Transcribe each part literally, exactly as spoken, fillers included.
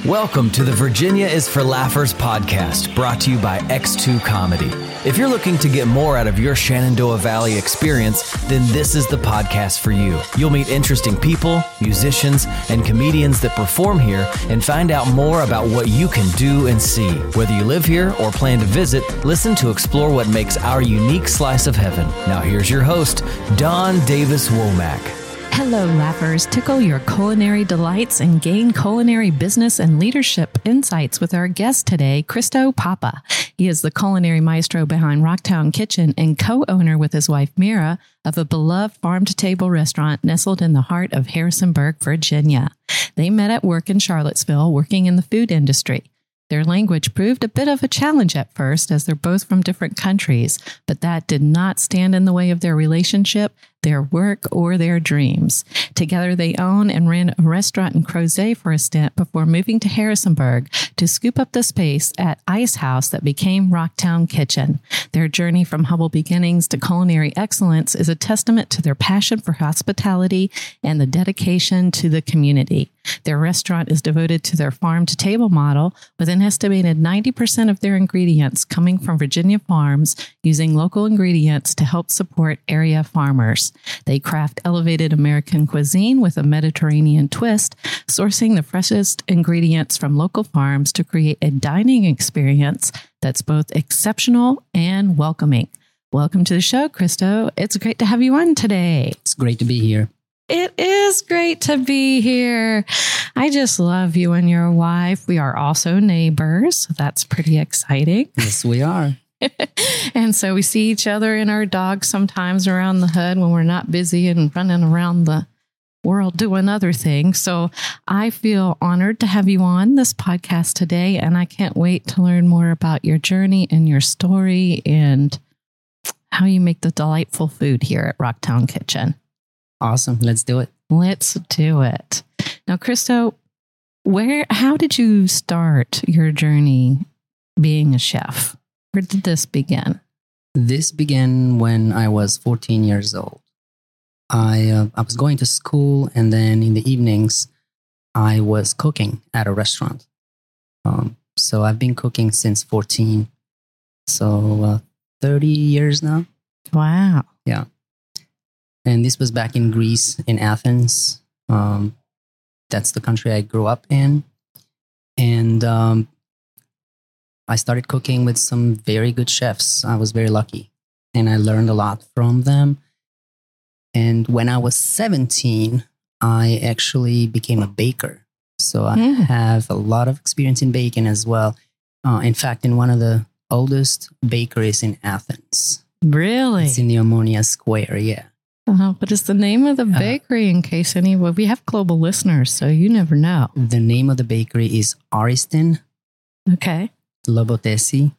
Welcome to the Virginia is for Laughers podcast, brought to you by X two Comedy. If you're looking to get more out of your Shenandoah Valley experience, then this is the podcast for you. You'll meet interesting people, musicians, and comedians that perform here and find out more about what you can do and see. Whether you live here or plan to visit, listen to explore what makes our unique slice of heaven. Now here's your host, Don Davis Womack. Hello, laughers. Tickle your culinary delights and gain culinary business and leadership insights with our guest today, Cristo Papa. He is the culinary maestro behind Rocktown Kitchen and co-owner with his wife, Mira, of a beloved farm-to-table restaurant nestled in the heart of Harrisonburg, Virginia. They met at work in Charlottesville, working in the food industry. Their language proved a bit of a challenge at first, as they're both from different countries, but that did not stand in the way of their relationship, their work, or their dreams. Together, they own and ran a restaurant in Crozet for a stint before moving to Harrisonburg to scoop up the space at Ice House that became Rocktown Kitchen. Their journey from humble beginnings to culinary excellence is a testament to their passion for hospitality and the dedication to the community. Their restaurant is devoted to their farm-to-table model, with an estimated ninety percent of their ingredients coming from Virginia farms, using local ingredients to help support area farmers. They craft elevated American cuisine with a Mediterranean twist, sourcing the freshest ingredients from local farms to create a dining experience that's both exceptional and welcoming. Welcome to the show, Cristo. It's great to have you on today. It's great to be here. It is great to be here. I just love you and your wife. We are also neighbors, so that's pretty exciting. Yes, we are. And so we see each other and our dogs sometimes around the hood when we're not busy and running around the world doing other things. So I feel honored to have you on this podcast today, and I can't wait to learn more about your journey and your story and how you make the delightful food here at Rocktown Kitchen. Awesome. Let's do it. Let's do it. Now, Cristo, where, how did you start your journey being a chef? Where did this begin? This began when I was fourteen years old. I uh, I was going to school, and then in the evenings, I was cooking at a restaurant. Um, so I've been cooking since fourteen. So uh, thirty years now. Wow. Yeah. And this was back in Greece, in Athens. Um, that's the country I grew up in. And um, I started cooking with some very good chefs. I was very lucky. And I learned a lot from them. And when I was seventeen, I actually became a baker. So I mm. have a lot of experience in baking as well. Uh, in fact, in one of the oldest bakeries in Athens. Really? It's in the Omonia Square, yeah. Uh, what is the name of the bakery, in case any, well, we have global listeners, so you never know. The name of the bakery is Ariston. Okay. Lobotesi.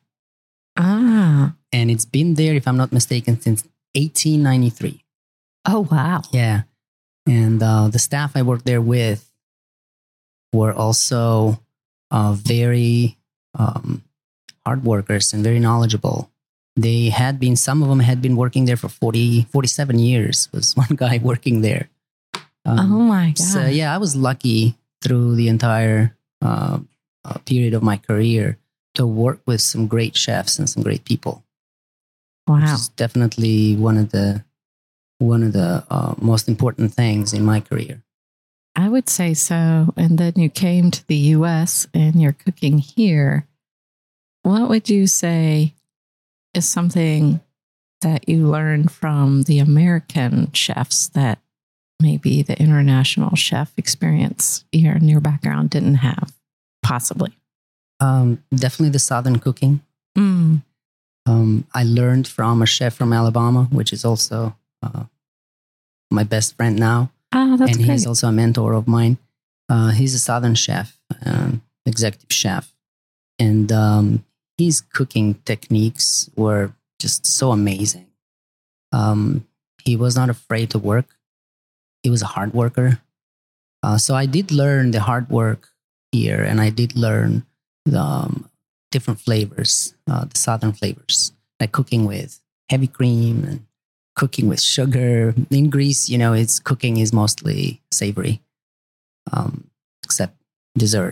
Ah. And it's been there, if I'm not mistaken, since eighteen ninety-three. Oh, wow. Yeah. And uh, the staff I worked there with were also uh, very um, hard workers and very knowledgeable. They had been, some of them had been working there for forty, forty-seven years, was one guy working there. Um, oh my God. So yeah, I was lucky through the entire uh, uh, period of my career to work with some great chefs and some great people. Wow. Which is definitely one of the, one of the uh, most important things in my career. I would say so. And then you came to the U S and you're cooking here. What would you say is something that you learned from the American chefs that maybe the international chef experience here in your background didn't have, possibly? Um, definitely the Southern cooking. Mm. Um, I learned from a chef from Alabama, which is also uh, my best friend now. Oh, that's and great. He's also a mentor of mine. Uh, he's a Southern chef, um, executive chef. And um, his cooking techniques were just so amazing. Um, he was not afraid to work. He was a hard worker. Uh, so I did learn the hard work here, and I did learn the um, different flavors, uh, the Southern flavors, like cooking with heavy cream and cooking with sugar. In Greece, you know, it's cooking is mostly savory, um, except desserts.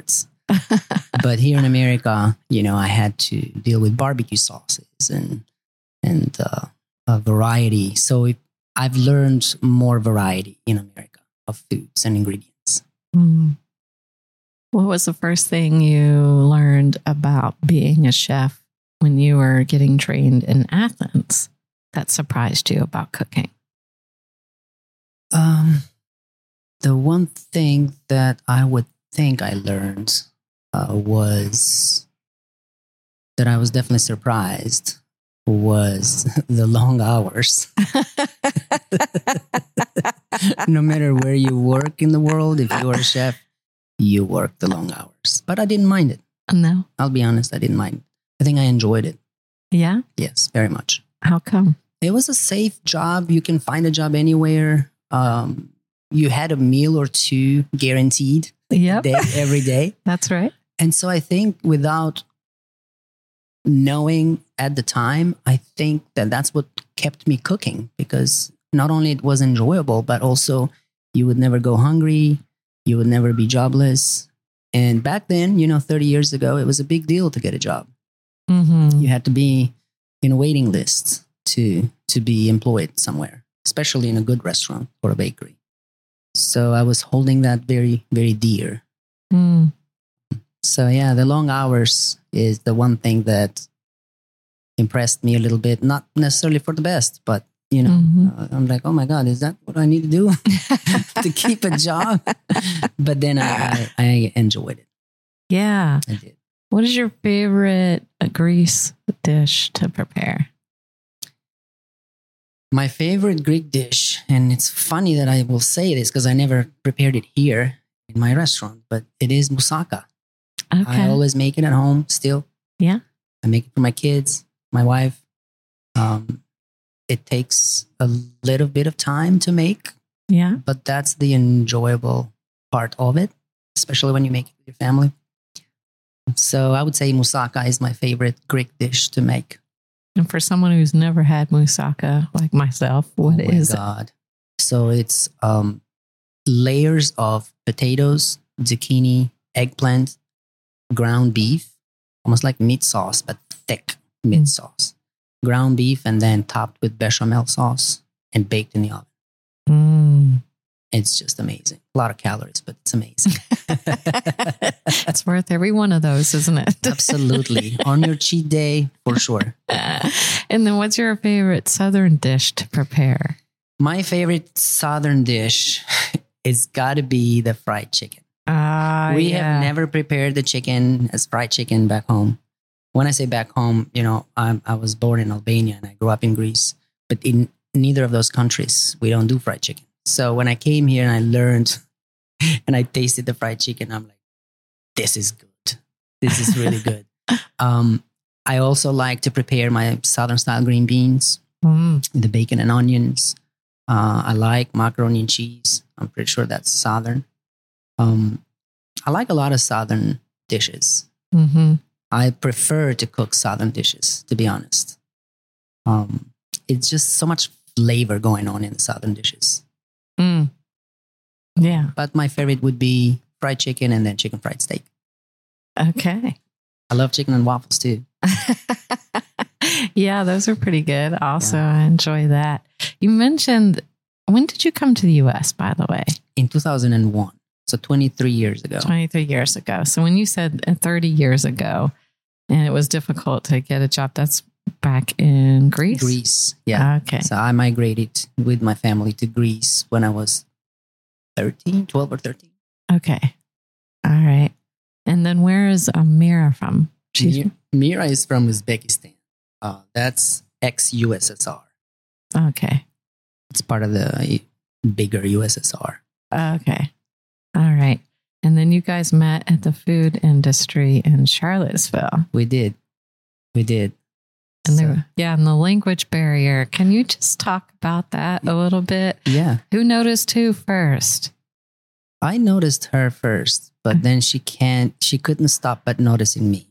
But here in America, you know, I had to deal with barbecue sauces and and uh, a variety. So it, I've learned more variety in America of foods and ingredients. Mm. What was the first thing you learned about being a chef when you were getting trained in Athens that surprised you about cooking? Um, the one thing that I would think I learned uh, was that I was definitely surprised was the long hours. No matter where you work in the world, if you're a chef, you work the long hours. But I didn't mind it. No. I'll be honest, I didn't mind it. I think I enjoyed it. Yeah? Yes, very much. How come? It was a safe job. You can find a job anywhere. Um, you had a meal or two guaranteed Yep. day, every day. That's right. And so I think without knowing at the time, I think that that's what kept me cooking, because not only it was enjoyable, but also you would never go hungry. You would never be jobless. And back then, you know, thirty years ago, it was a big deal to get a job. Mm-hmm. You had to be in a waiting list to, to be employed somewhere, especially in a good restaurant or a bakery. So I was holding that very, very dear. Mm. So yeah, the long hours is the one thing that impressed me a little bit. Not necessarily for the best, but you know, Mm-hmm. uh, I'm like, oh my God, is that what I need to do to keep a job? But then I, I, I enjoyed it. Yeah. I did. What is your favorite uh, Greece dish to prepare? My favorite Greek dish, and it's funny that I will say this because I never prepared it here in my restaurant, but it is moussaka. Okay. I always make it at home still. Yeah. I make it for my kids, my wife. Um, it takes a little bit of time to make, Yeah. but that's the enjoyable part of it, especially when you make it with your family. So I would say moussaka is my favorite Greek dish to make. And for someone who's never had moussaka like myself, what oh is my God. So it's um, layers of potatoes, zucchini, eggplant, ground beef, almost like meat sauce, but thick meat Mm. sauce. Ground beef and then topped with bechamel sauce and baked in the oven. it? Mm. It's just amazing. A lot of calories, but it's amazing. It's worth every one of those, isn't it? Absolutely. On your cheat day, for sure. And then what's your favorite Southern dish to prepare? My favorite Southern dish is got to be the fried chicken. Ah, we yeah. have never prepared the chicken as fried chicken back home. When I say back home, you know, I'm, I was born in Albania and I grew up in Greece. But in neither of those countries, we don't do fried chicken. So when I came here and I learned and I tasted the fried chicken, I'm like, this is good. This is really good. Um, I also like to prepare my Southern style green beans, Mm. the bacon and onions. Uh, I like macaroni and cheese. I'm pretty sure that's Southern. Um, I like a lot of Southern dishes. Mm-hmm. I prefer to cook Southern dishes, to be honest. Um, it's just so much flavor going on in the Southern dishes. Mm. Yeah. But my favorite would be fried chicken and then chicken fried steak. Okay. I love chicken and waffles too. Yeah, those are pretty good. Also, I enjoy that. You mentioned, when did you come to the U S, by the way? In two thousand one, so twenty-three years ago. twenty-three years ago. So when you said uh, thirty years ago, and it was difficult to get a job, that's back in Greece? Greece, yeah. Okay. So I migrated with my family to Greece when I was thirteen, twelve or thirteen. Okay. All right. And then where is Amira from? She's Mir- Mira is from Uzbekistan. Uh, that's ex-U S S R. okay. It's part of the bigger U S S R. Okay. All right. And then you guys met at the food industry in Charlottesville. We did. We did. And So, there, yeah, and the language barrier. Can you just talk about that a little bit? yeah. Who noticed who first? I noticed her first, but then she can't, she couldn't stop but noticing me.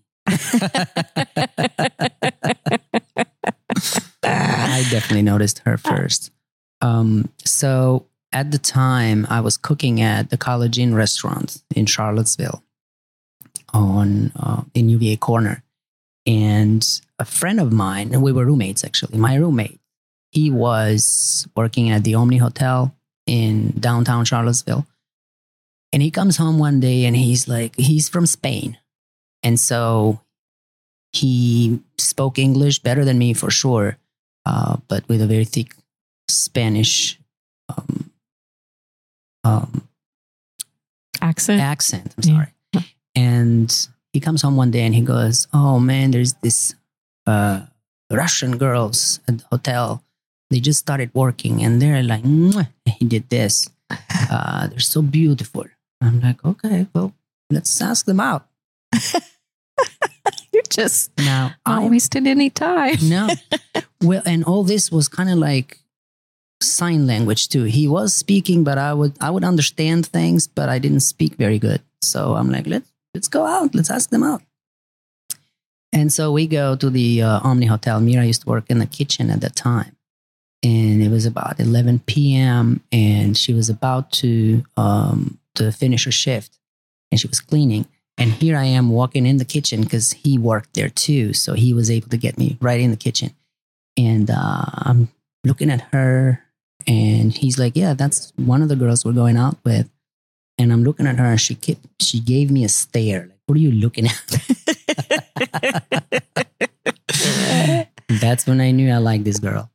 I definitely noticed her first. Um, so at the time, I was cooking at the College Inn restaurant in Charlottesville. on uh, in U V A Corner. And a friend of mine, and we were roommates actually, my roommate, he was working at the Omni Hotel in downtown Charlottesville. And he comes home one day and he's like, he's from Spain. And so he spoke English better than me for sure, uh, but with a very thick Spanish um, um, accent. accent. I'm sorry. Yeah. And he comes home one day and he goes, oh man, there's this uh, Russian girls at the hotel. They just started working and they're like, mwah, he did this. Uh, they're so beautiful. I'm like, okay, well, let's ask them out. You're just now, not I, wasting any time. No. Well, and all this was kind of like sign language too. He was speaking, but I would I would understand things, but I didn't speak very good. So I'm like, let's let's go out. Let's ask them out. And so we go to the uh, Omni Hotel. Mira used to work in the kitchen at that time. And it was about eleven p.m. and she was about to um, to finish her shift. And she was cleaning. And here I am walking in the kitchen because he worked there too. So he was able to get me right in the kitchen. And uh, I'm looking at her and he's like, yeah, that's one of the girls we're going out with. And I'm looking at her and she kept, she gave me a stare. Like, what are you looking at? That's when I knew I liked this girl.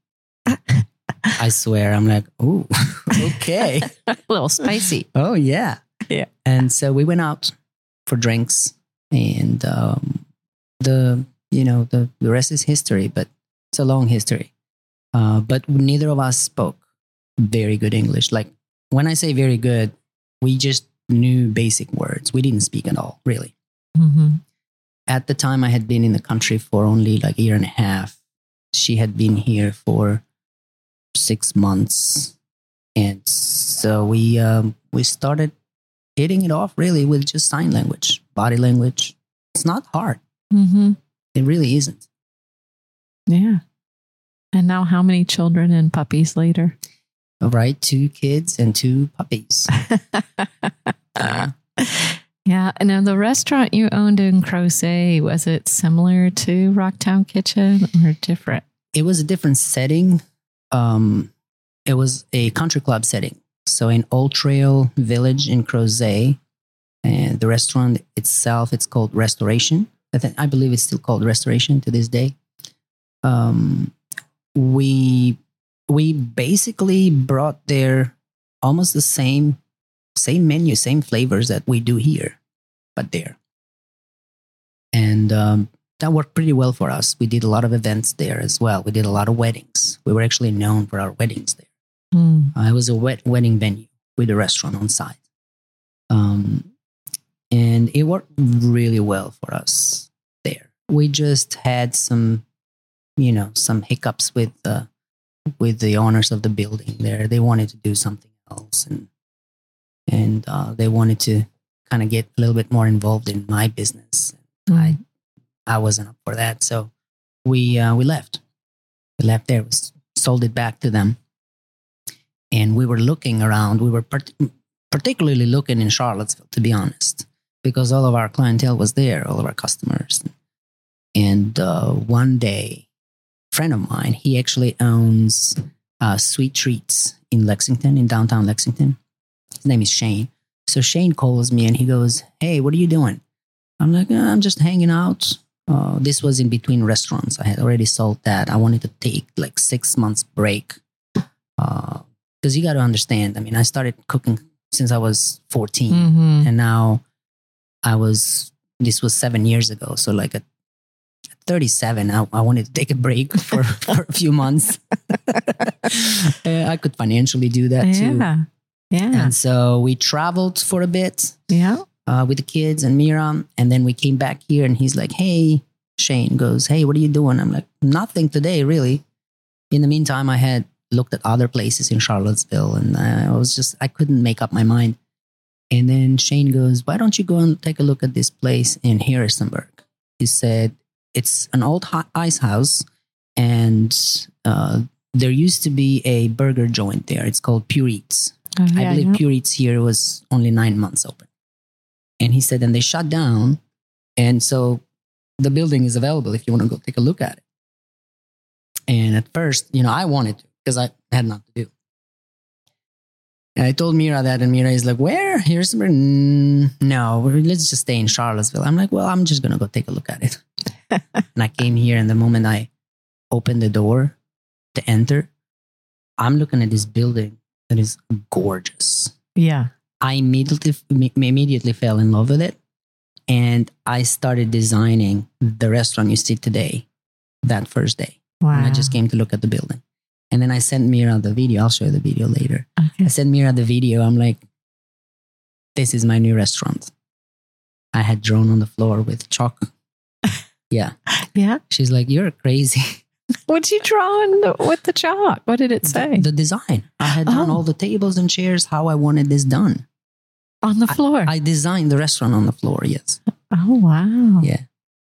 I swear. I'm like, ooh, okay. A little spicy. Oh, yeah. Yeah. And so we went out for drinks and um, the, you know, the, the rest is history, but it's a long history. Uh, but neither of us spoke very good English. Like when I say very good, we just knew basic words. We didn't speak at all, really. Mm-hmm. At the time, I had been in the country for only like a year and a half. She had been here for six months. And so we um, we started hitting it off really with just sign language, body language. It's not hard. Mm-hmm. It really isn't. Yeah. And now how many children and puppies later? All right. Two kids and two puppies. uh, yeah. And then the restaurant you owned in Crozet, was it similar to Rocktown Kitchen or different? It was a different setting. Um, it was a country club setting. So in Old Trail Village in Crozet, and the restaurant itself, it's called Restoration. I, th- I believe it's still called Restoration to this day. Um, we we basically brought there almost the same same menu, same flavors that we do here, but there. And um, that worked pretty well for us. We did a lot of events there as well. We did a lot of weddings. We were actually known for our weddings there. Mm. Uh, it was a wet wedding venue with a restaurant on site. Um, and it worked really well for us there. We just had some, you know, some hiccups with the, with the owners of the building there. They wanted to do something else and, and uh, they wanted to kind of get a little bit more involved in my business. Mm. I, I wasn't up for that. So we, uh, we left. We left there, we sold it back to them. And we were looking around. We were part- particularly looking in Charlottesville, to be honest, because all of our clientele was there, all of our customers. And uh, one day, a friend of mine, he actually owns uh, Sweet Treats in Lexington, in downtown Lexington. His name is Shane. So Shane calls me and he goes, hey, what are you doing? I'm like, oh, I'm just hanging out. Uh, this was in between restaurants. I had already sold that. I wanted to take like six months break. Uh, Because you got to understand, I mean, I started cooking since I was fourteen. Mm-hmm. And now I was, this was seven years ago. So like at, at thirty-seven, I, I wanted to take a break for, for a few months. I could financially do that yeah. too. Yeah. And so we traveled for a bit yeah. uh, with the kids and Mira. And then we came back here and he's like, hey, Shane goes, hey, what are you doing? I'm like, nothing today, really. In the meantime, I had looked at other places in Charlottesville and I was just, I couldn't make up my mind. And then Shane goes, why don't you go and take a look at this place in Harrisonburg? He said, it's an old ice house and uh, there used to be a burger joint there. It's called Pure Eats. Oh, yeah, I believe yeah. Pure Eats here was only nine months open. And he said, and they shut down And so the building is available if you want to go take a look at it. And at first, you know, I wanted to because I had nothing to do. And I told Mira that, and Mira is like, where? Here's where? No, let's just stay in Charlottesville. I'm like, well, I'm just going to go take a look at it. And I came here, and the moment I opened the door to enter, I'm looking at this building that is gorgeous. Yeah. I immediately immediately fell in love with it. And I started designing the restaurant you see today that first day. Wow. And I just came to look at the building. And then I sent Mira the video. I'll show you the video later. Okay. I sent Mira the video. I'm like, this is my new restaurant. I had drawn on the floor with chalk. Yeah. Yeah. She's like, you're crazy. What'd you draw in the, with the chalk? What did it say? The, the design. I had drawn Oh. all the tables and chairs, how I wanted this done. On the floor. I, I designed the restaurant on the floor, yes. Oh, wow. Yeah.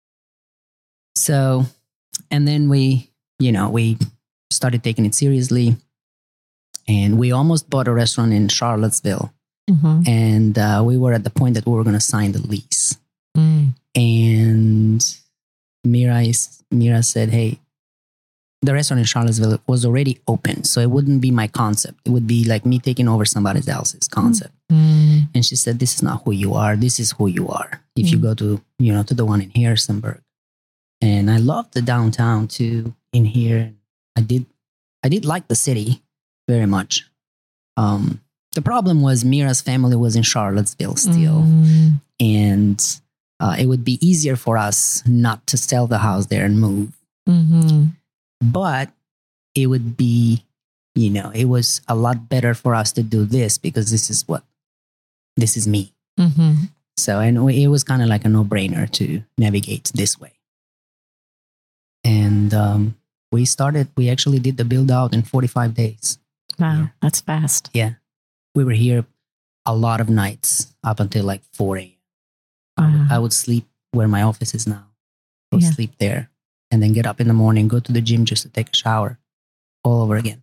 So, and then we, you know, we started taking it seriously. And we almost bought a restaurant in Charlottesville. Mm-hmm. And uh, we were at the point that we were going to sign the lease. Mm. And Mira, is, Mira said, hey, the restaurant in Charlottesville was already open. So it wouldn't be my concept. It would be like me taking over somebody else's concept. Mm. And she said, this is not who you are. This is who you are. If Mm. you go to, you know, to the one in Harrisonburg. And I loved the downtown too in here. I did, I did like the city very much. Um, the problem was Mira's family was in Charlottesville still. Mm. And uh, it would be easier for us not to sell the house there and move. Mm-hmm. But it would be, you know, it was a lot better for us to do this because this is what, this is me. Mm-hmm. So, and it was kind of like a no-brainer to navigate this way. And um, we started, we actually did the build out in forty-five days. Wow, Yeah. that's fast. Yeah. We were here a lot of nights up until like four a.m. Wow. I would sleep where my office is now. I would Yeah. sleep there and then get up in the morning, go to the gym just to take a shower all over again.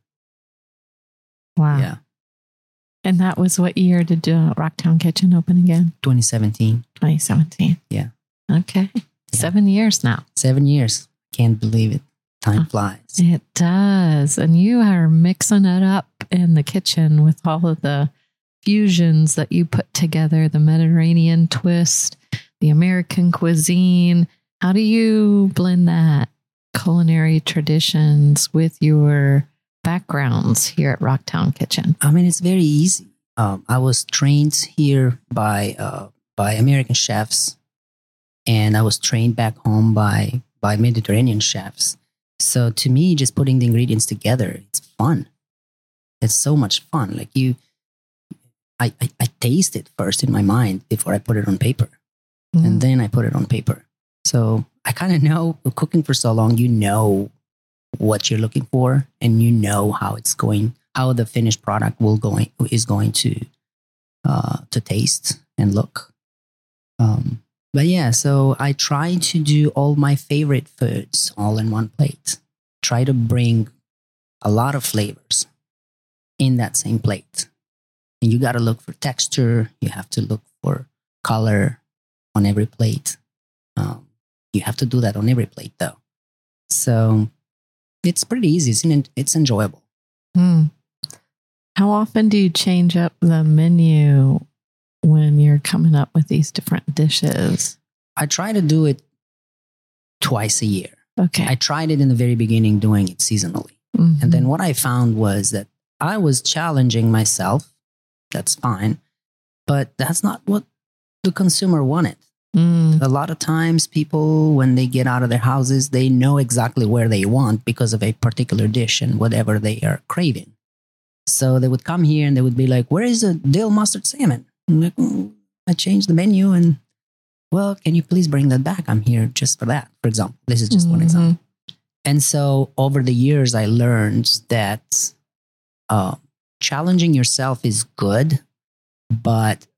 Wow. Yeah. And that was what year did uh, Rocktown Kitchen open again? twenty seventeen. twenty seventeen. Yeah. Okay. Seven years now. Seven years. Can't believe it. Time flies. It does. And you are mixing it up in the kitchen with all of the fusions that you put together, the Mediterranean twist, the American cuisine. How do you blend that culinary traditions with your backgrounds here at Rocktown Kitchen? I mean, it's very easy. Um, I was trained here by uh, by American chefs, and I was trained back home by by Mediterranean chefs. So to me, just putting the ingredients together, it's fun. It's so much fun. Like you, I, I, I taste it first in my mind before I put it on paper, Mm. and then I put it on paper. So I kind of know, cooking for so long, you know what you're looking for, and you know how it's going, how the finished product will going is going to uh, to taste and look. Um, but yeah, so I try to do all my favorite foods all in one plate. Try to bring a lot of flavors in that same plate. And you got to look for texture. You have to look for color on every plate. Um, you have to do that on every plate, though. So it's pretty easy. It's, it's enjoyable. Mm. How often do you change up the menu when you're coming up with these different dishes? I try to do it twice a year. Okay. I tried it in the very beginning doing it seasonally. Mhm. And then what I found was that I was challenging myself. That's fine. But that's not what the consumer wanted. Mm. A lot of times people, when they get out of their houses, they know exactly where they want because of a particular dish and whatever they are craving. So they would come here and they would be like, where is the dill mustard salmon? I'm like, "Mm, I changed the menu and, well, can you please bring that back? I'm here just for that, for example. This is just one Mhm. example. And so over the years, I learned that uh, challenging yourself is good, but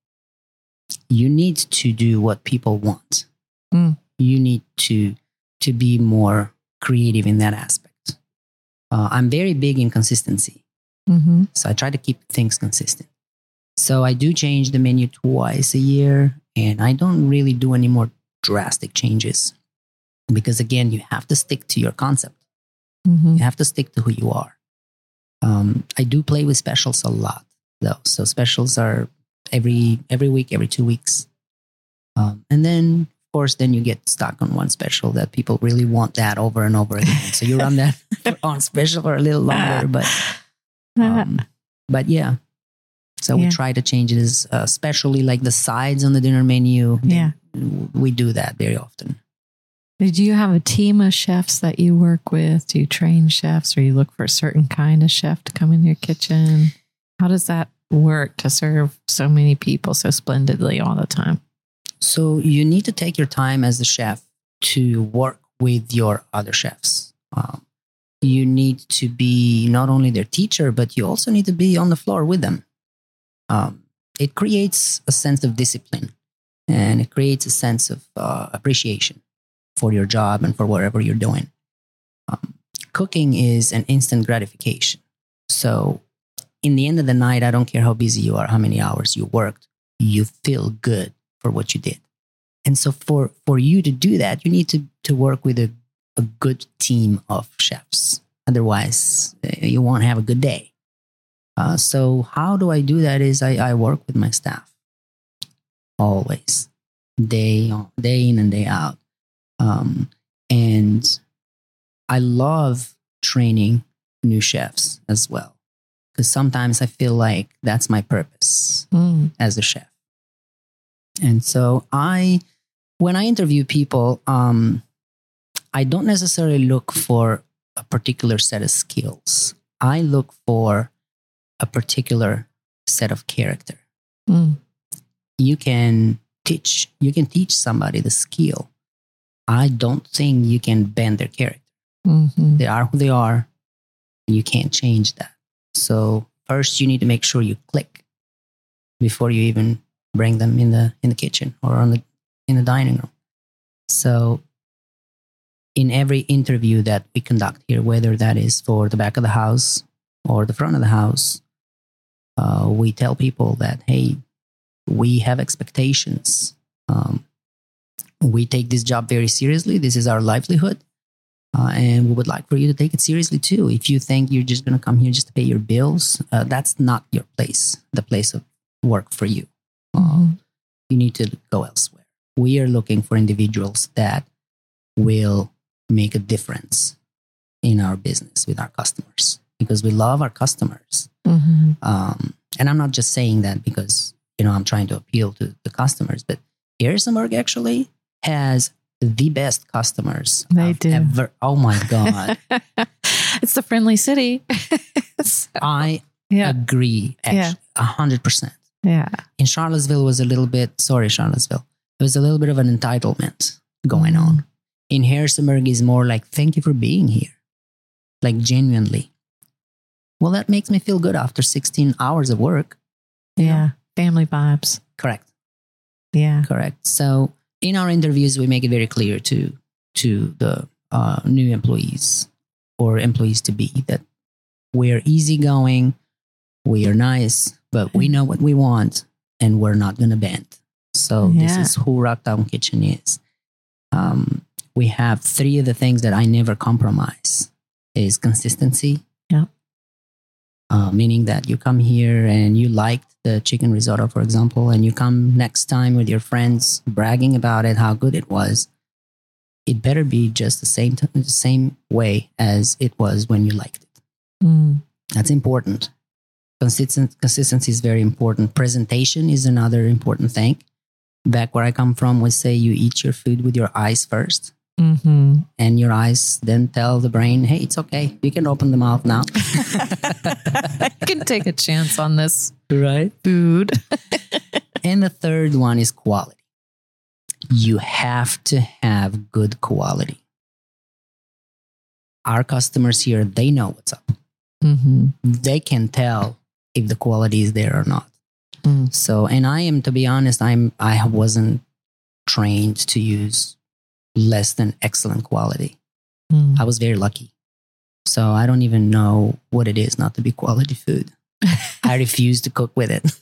you need to do what people want. Mm. You need to to be more creative in that aspect. Uh, I'm very big in consistency. Mm-hmm. So I try to keep things consistent. So I do change the menu twice a year, and I don't really do any more drastic changes. Because again, you have to stick to your concept. Mm-hmm. You have to stick to who you are. Um, I do play with specials a lot, though. So specials are every every week, every two weeks. Um, and then, of course, then you get stuck on one special that people really want that over and over again. So you run that on special for a little longer. But, um, but yeah. So Yeah. we try to change it, as, uh, especially like the sides on the dinner menu. Yeah. We do that very often. Do you have a team of chefs that you work with? Do you train chefs, or you look for a certain kind of chef to come in your kitchen? How does that work to serve so many people so splendidly all the time? So you need to take your time as a chef to work with your other chefs. Um, you need to be not only their teacher, but you also need to be on the floor with them. Um, it creates a sense of discipline, and it creates a sense of uh, appreciation for your job and for whatever you're doing. Um, cooking is an instant gratification. So in the end of the night, I don't care how busy you are, how many hours you worked, you feel good for what you did. And so for, for you to do that, you need to, to work with a, a good team of chefs. Otherwise, uh, you won't have a good day. Uh, so how do I do that is I, I work with my staff always, day, on, day in and day out. Um, and I love training new chefs as well, because sometimes I feel like that's my purpose Mm. as a chef. And so I, when I interview people, um, I don't necessarily look for a particular set of skills. I look for a particular set of character. Mm. You can teach, you can teach somebody the skill. I don't think you can bend their character. Mm-hmm. They are who they are, and you can't change that. So first, you need to make sure you click before you even bring them in the in the kitchen or on the in the dining room. So in every interview that we conduct here, whether that is for the back of the house or the front of the house, uh, we tell people that, hey, we have expectations. Um, we take this job very seriously. This is our livelihood. Uh, and we would like for you to take it seriously too. If you think you're just going to come here just to pay your bills, uh, that's not your place, the place of work for you. Uh, Mm-hmm. You need to go elsewhere. We are looking for individuals that will make a difference in our business with our customers, because we love our customers. Mm-hmm. Um, and I'm not just saying that because, you know, I'm trying to appeal to the customers, but Harrisonburg actually has the best customers They I've do. ever. Oh my God. It's the friendly city. So, I yeah. agree, Yeah. actually, a hundred percent. Yeah. In Charlottesville was a little bit, sorry, Charlottesville, there was a little bit of an entitlement going Mm. on. In Harrisonburg is more like, thank you for being here. Like genuinely. Well, that makes me feel good after sixteen hours of work. Yeah. Family vibes. Correct. Yeah. Correct. So in our interviews, we make it very clear to to the uh, new employees or employees to be that we're easygoing, we are nice, but we know what we want, and we're not going to bend. So this Yeah. is who Rocktown Kitchen is. Um, we have three of the things that I never compromise: is consistency. Yeah. Uh, meaning that you come here and you liked the chicken risotto, for example, and you come next time with your friends bragging about it, how good it was. It better be just the same t- the same way as it was when you liked it. Mm. That's important. Consistent consistency is very important. Presentation is another important thing. Back where I come from, we say you eat your food with your eyes first, Mm-hmm. and your eyes then tell the brain, "Hey, it's okay. You can open the mouth now." I can take a chance on this Right. food. And the third one is quality. You have to have good quality. Our customers here, they know what's up. Mm-hmm. They can tell if the quality is there or not. Mm. So, and I am, to be honest, I'm, I wasn't trained to use less than excellent quality. Mm. I was very lucky. So I don't even know what it is not to be quality food. I refuse to cook with it.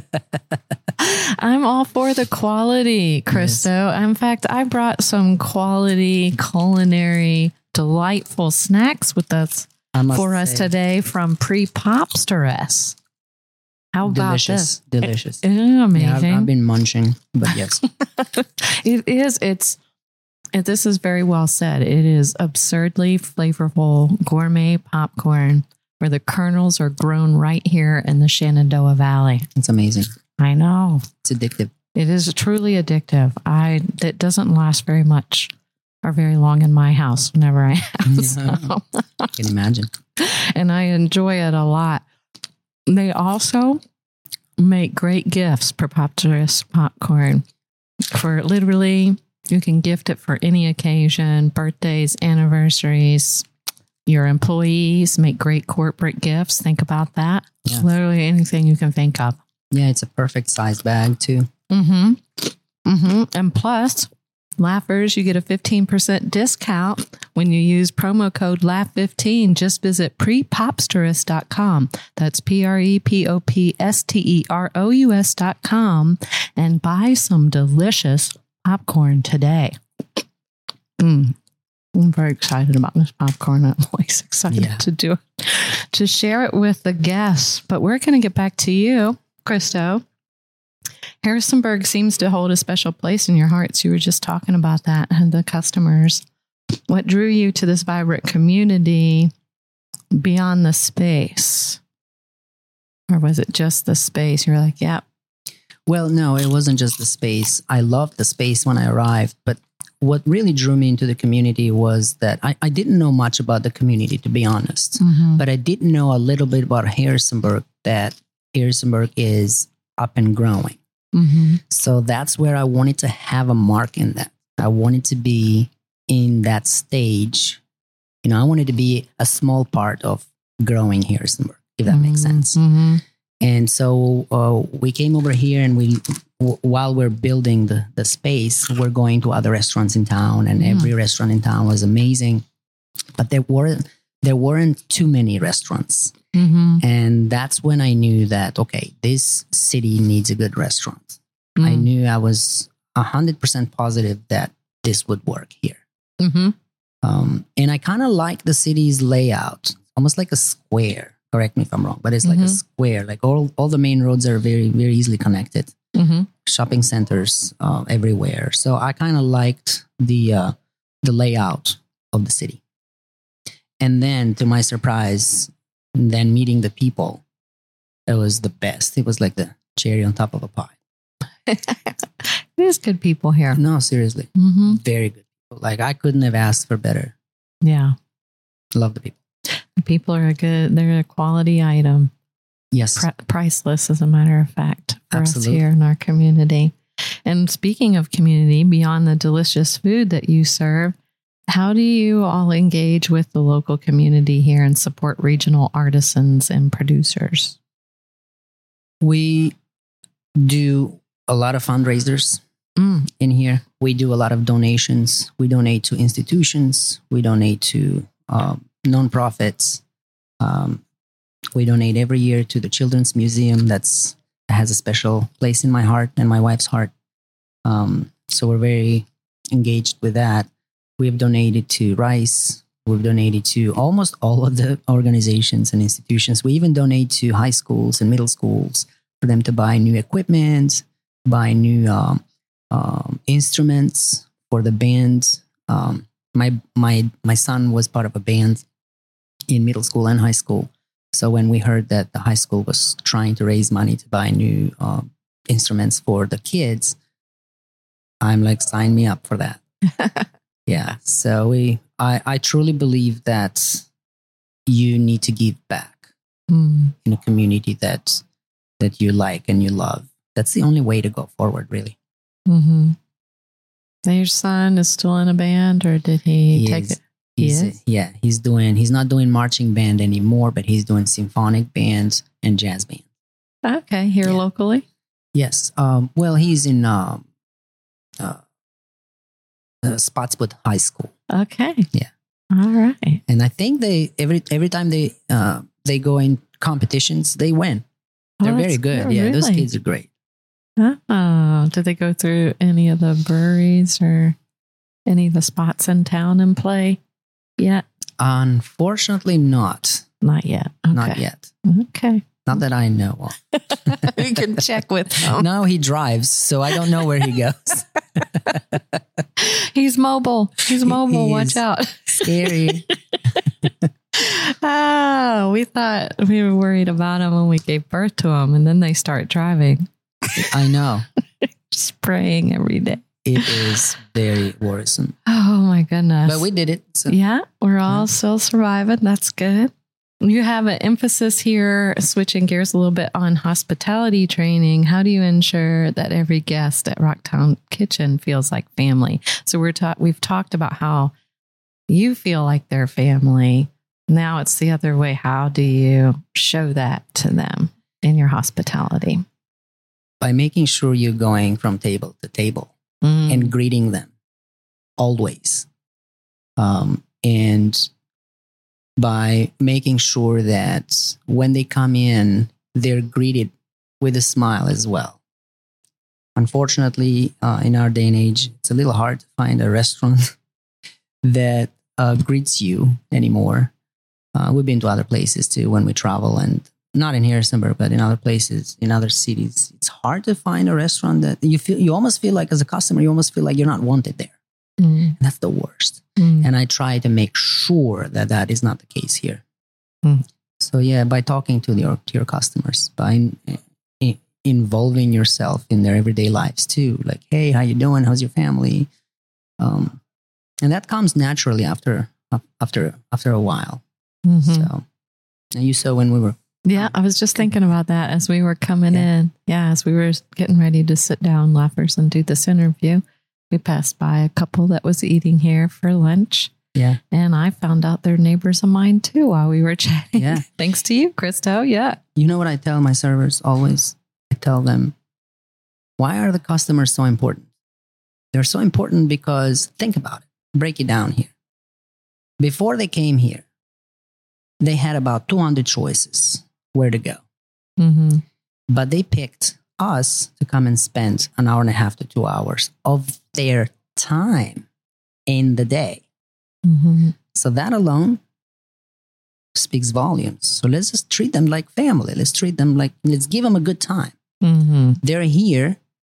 I'm all for the quality, Cristo. Yes. In fact, I brought some quality culinary, delightful snacks with us for us say. today from Pre-Popsterous. How about delicious, this? Delicious. It, isn't it amazing? Yeah, I've, I've been munching, but yes. It is. It's, it, this is very well said. It is absurdly flavorful gourmet popcorn where the kernels are grown right here in the Shenandoah Valley. It's amazing. I know. It's addictive. It is truly addictive. I, it doesn't last very much or very long in my house whenever I have. Yeah, so. I can imagine. And I enjoy it a lot. They also make great gifts for Pre-Popsterous popcorn. For literally, you can gift it for any occasion, birthdays, anniversaries. Your employees make great corporate gifts. Think about that. Yeah. Literally anything you can think of. Yeah, it's a perfect size bag too. Mm-hmm. Mm-hmm. And plus, Laughers, you get a fifteen percent discount when you use promo code laugh fifteen. Just visit pre popsterous dot com. That's P R E P O P S T E R O U S dot com and buy some delicious popcorn today. Mm. I'm very excited about this popcorn. I'm always excited yeah. to do it, to share it with the guests. But we're going to get back to you, Cristo. Harrisonburg seems to hold a special place in your hearts. You were just talking about that and the customers. What drew you to this vibrant community beyond the space? Or was it just the space? You were like, yeah. Well, no, it wasn't just the space. I loved the space when I arrived, but what really drew me into the community was that I, I didn't know much about the community, to be honest, mm-hmm. but I did know a little bit about Harrisonburg, that Harrisonburg is up and growing. Mm-hmm. So that's where I wanted to have a mark in that. I wanted to be in that stage. You know, I wanted to be a small part of growing Harrisonburg, if that mm-hmm. makes sense. Mm-hmm. And so uh, we came over here and we, w- while we're building the, the space, we're going to other restaurants in town, and mm-hmm. every restaurant in town was amazing. But there weren't, there weren't too many restaurants. Mm-hmm. And that's when I knew that, okay, this city needs a good restaurant. Mm-hmm. I knew I was one hundred percent positive that this would work here. Mm-hmm. Um, and I kind of like the city's layout, almost like a square. Correct me if I'm wrong, but it's mm-hmm. like a square. Like all, all the main roads are very, very easily connected. Mm-hmm. Shopping centers uh, everywhere. So I kind of liked the uh, the layout of the city. And then, to my surprise, and then meeting the people, it was the best. It was like the cherry on top of a pie. There's good people here. No, seriously. Mm-hmm. Very good people. Like, I couldn't have asked for better. Yeah. Love the people. The people are a good, they're a quality item. Yes. Pri- priceless, as a matter of fact, for Absolutely. us here in our community. And speaking of community, beyond the delicious food that you serve, how do you all engage with the local community here and support regional artisans and producers? We do a lot of fundraisers mm. in here. We do a lot of donations. We donate to institutions. We donate to um, nonprofits. Um, we donate every year to the Children's Museum. That's has a special place in my heart and my wife's heart. Um, so we're very engaged with that. We've donated to Rice. We've donated to almost all of the organizations and institutions. We even donate to high schools and middle schools for them to buy new equipment, buy new um, um, instruments for the band. Um, my my my son was part of a band in middle school and high school. So when we heard that the high school was trying to raise money to buy new um, instruments for the kids, I'm like, sign me up for that. Yeah. So we, I, I truly believe that you need to give back mm. in a community that that you like and you love. That's the only way to go forward, really. Mm-hmm. Your son is still in a band, or did he, he take is, it? He he's, is? Yeah, he's doing. He's not doing marching band anymore, but he's doing symphonic band and jazz band. Okay, here yeah. locally. Yes. Um, well, he's in um, uh, uh, Spotswood High School. Okay. Yeah. All right. And I think they every every time they uh, they go in competitions, they win. They're Oh, very that's good. good, Yeah, those really? kids are great. Oh, did they go through any of the breweries or any of the spots in town and play yet? Unfortunately, not. Not yet. Okay. Not yet. Okay. Not that I know of. You can check with him. No, he drives, so I don't know where he goes. He's mobile. He's mobile. He Watch is out. Scary. Oh, we thought we were worried about him when we gave birth to him, and then they start driving, I know. spraying every day. It is very worrisome. Oh my goodness. But we did it. So. Yeah, we're all Yeah. still surviving. That's good. You have an emphasis here, switching gears a little bit on hospitality training. How do you ensure that every guest at Rocktown Kitchen feels like family? So we're ta- we've talked about how you feel like they're family. Now it's the other way. How do you show that to them in your hospitality? By making sure you're going from table to table Mm. and greeting them always. Um, and by making sure that when they come in, they're greeted with a smile as well. Unfortunately, uh, in our day and age, it's a little hard to find a restaurant that uh, greets you anymore. Uh, we've been to other places too when we travel, and not in Harrisonburg, but in other places, in other cities. It's hard to find a restaurant that you feel, you almost feel like as a customer, you almost feel like you're not wanted there. Mm. And that's the worst. Mm. And I try to make sure that that is not the case here. Mm. So yeah, by talking to your to your customers, by in, in, involving yourself in their everyday lives too, like, hey, how you doing? How's your family? Um, and that comes naturally after after after a while. Mhm. So, and you saw when we were Yeah, I was just thinking about that as we were coming Yeah. in. Yeah, as we were getting ready to sit down, Laughers, and do this interview, we passed by a couple that was eating here for lunch. yeah And I found out they're neighbors of mine too while we were chatting. Yeah. Thanks to you, Christo. Yeah. You know what I tell my servers always? I tell them, why are the customers so important? They're so important because, think about it, break it down here. Before they came here, they had about two hundred choices where to go. Mm-hmm. But they picked us to come and spend an hour and a half to two hours of their time in the day. Mm-hmm. So that alone speaks volumes. So let's just treat them like family. Let's treat them like, let's give them a good time. Mm-hmm. They're here.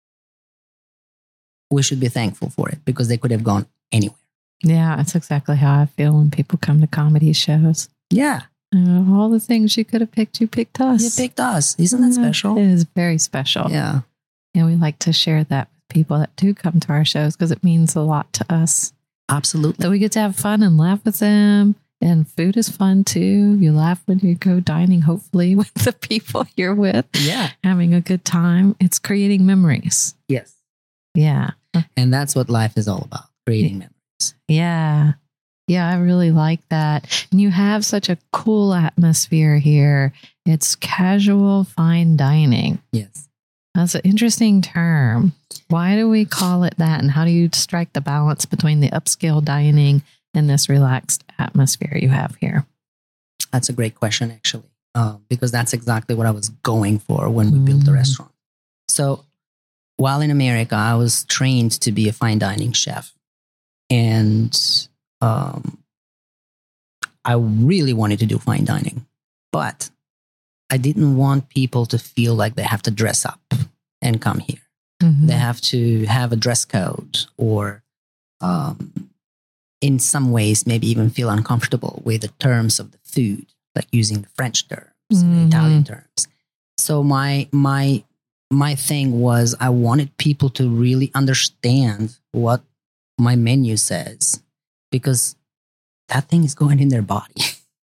We should be thankful for it because they could have gone anywhere. Yeah, that's exactly how I feel when people come to comedy shows. Yeah. Uh, all the things you could have picked, you picked us. You picked us. Isn't that special? It is very special. Yeah. And we like to share that with people that do come to our shows because it means a lot to us. Absolutely. That we get to have fun and laugh with them. And food is fun too. You laugh when you go dining, hopefully, with the people you're with, Yeah. having a good time. It's creating memories. Yes. Yeah. And that's what life is all about, creating memories. Yeah. Yeah, I really like that. And you have such a cool atmosphere here. It's casual fine dining. Yes. That's an interesting term. Why do we call it that? And how do you strike the balance between the upscale dining and this relaxed atmosphere you have here? That's a great question, actually, uh, because that's exactly what I was going for when we built the Mm. restaurant. So while in America, I was trained to be a fine dining chef. And um, I really wanted to do fine dining, but I didn't want people to feel like they have to dress up and come here. Mhm. They have to have a dress code or um, in some ways, maybe even feel uncomfortable with the terms of the food, like using the French terms and Mhm. Italian terms. So my my my thing was I wanted people to really understand what my menu says because that thing is going in their body.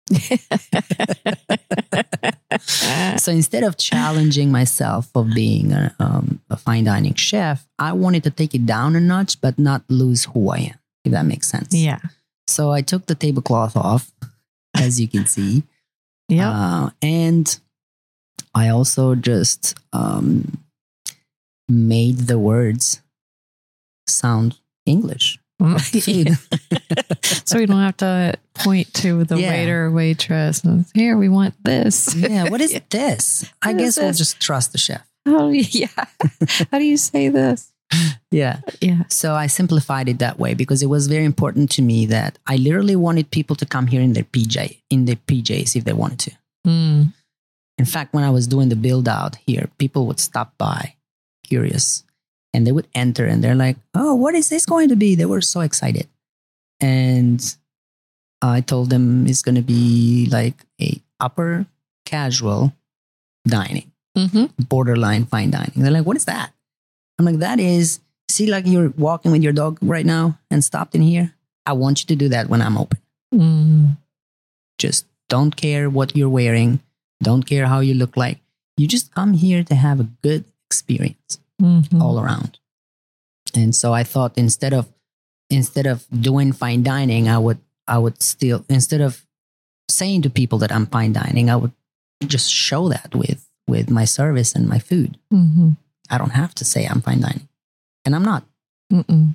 So instead of challenging myself of being a, um, a fine dining chef, I wanted to take it down a notch, but not lose who I am, if that makes sense. Yeah. So I took the tablecloth off, as you can see. Yeah. Uh, and I also just um, made the words sound English. Food. So we don't have to point to the Yeah. waiter or waitress and here, we want this. Yeah, what is this? I What guess is we'll this? just trust the chef. Oh, yeah. How do you say this? Yeah. Yeah. So I simplified it that way because it was very important to me that I literally wanted people to come here in their P J, in their P Js if they wanted to. Mm. In fact, when I was doing the build out here, people would stop by curious and they would enter and they're like, oh, what is this going to be? They were so excited. And I told them it's going to be like a upper casual dining, Mm-hmm. borderline fine dining. They're like, what is that? I'm like, that is, see, like you're walking with your dog right now and stopped in here. I want you to do that when I'm open. Mm. Just don't care what you're wearing. Don't care how you look like. You just come here to have a good experience Mm-hmm. all around. And so I thought instead of instead of doing fine dining, I would I would still instead of saying to people that I'm fine dining, I would just show that with with my service and my food. Mm-hmm. I don't have to say I'm fine dining, and I'm not. Mm-mm.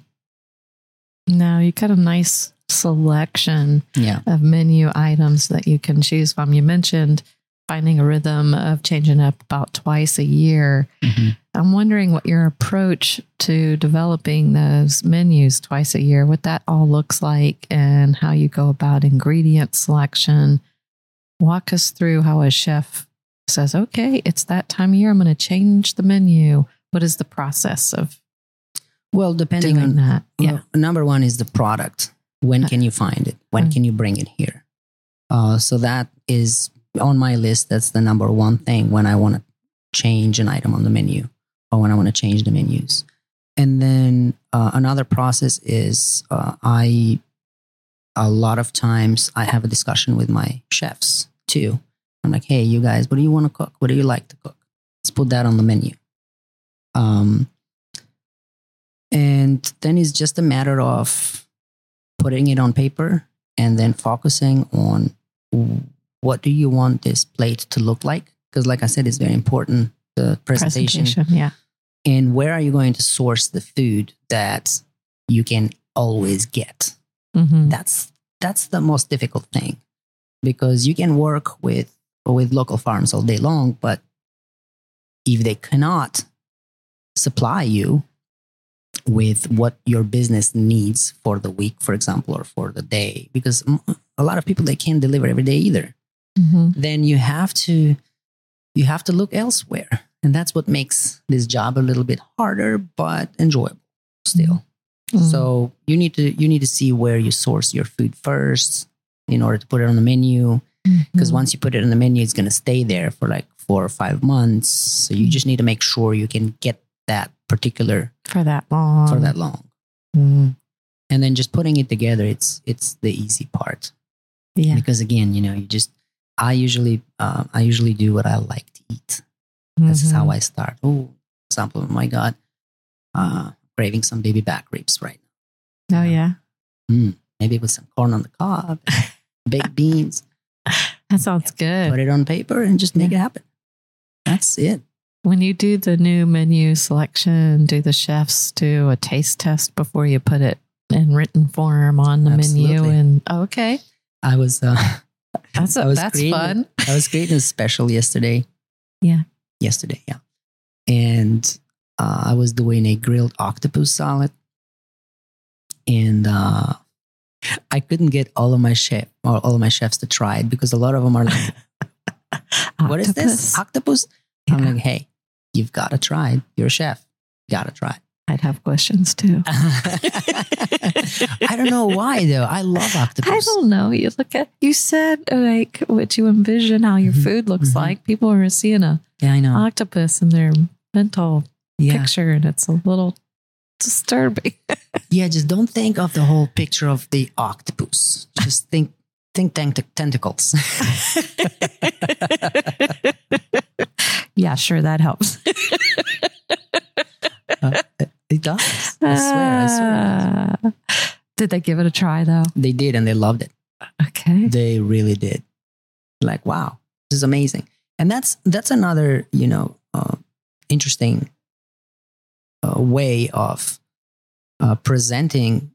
No, you got a nice selection Yeah, of menu items that you can choose from. You mentioned finding a rhythm of changing up about twice a year. mm-hmm. I'm wondering what your approach to developing those menus twice a year, what that all looks like, and how you go about ingredient selection. Walk us through how a chef says, okay, it's that time of year, I'm going to change the menu. What is the process of Well, depending doing on that? well, Yeah. number one is the product. When can you find it? When Mm. can you bring it here? Uh, so that is on my list. That's the number one thing when I want to change an item on the menu or when I want to change the menus. And then uh, another process is uh, I, a lot of times I have a discussion with my chefs too. I'm like, hey, you guys, what do you want to cook? What do you like to cook? Let's put that on the menu. Um, and then it's just a matter of putting it on paper and then focusing on what do you want this plate to look like? Because like I said, it's very important, the presentation. Presentation, yeah. And where are you going to source the food that you can always get? Mm-hmm. That's that's the most difficult thing, because you can work with with local farms all day long, but if they cannot supply you with what your business needs for the week, for example, or for the day, because a lot of people, they can't deliver every day either, Mm-hmm. then you have to you have to look elsewhere, and that's what makes this job a little bit harder but enjoyable still. Mm-hmm. So you need to you need to see where you source your food first in order to put it on the menu, because Mhm. once you put it on the menu, it's going to stay there for like four or five months. So you just need to make sure you can get that particular for that long. for that long, Mm. and then just putting it together. It's it's the easy part, Yeah. because again, you know, you just I usually uh, I usually do what I like to eat. This is how I start. Oh, for example, oh my God, uh, craving some baby back ribs right Oh, yeah. now. Maybe with some corn on the cob, baked beans. That sounds Put good. it on paper and just make Yeah. it happen. That's it. When you do the new menu selection, do the chefs do a taste test before you put it in written form on the menu? Absolutely. And okay, I was uh, that's I was that's creating- fun. I was creating a special yesterday. Yeah. Yesterday, yeah. And uh, I was doing a grilled octopus salad. And uh, I couldn't get all of my chef or all of my chefs to try it, because a lot of them are like, what is this? Octopus? I'm Yeah. like, hey, you've got to try it. You're a chef. You got to try it. I'd have questions too. I don't know why though. I love octopus. I don't know. You look at, you said like what you envision how your Mhm. food looks Mhm. like. People are seeing a Yeah, I know. octopus in their mental Yeah. picture, and it's a little disturbing. Yeah, just don't think of the whole picture of the octopus. Just think think tent- tentacles. Yeah, sure, that helps. Uh, it does. I swear, I swear. Ah. Did they give it a try though? They did, and they loved it. Okay. They really did. Like, wow, this is amazing. And that's that's another, you know, uh, interesting uh, way of uh, presenting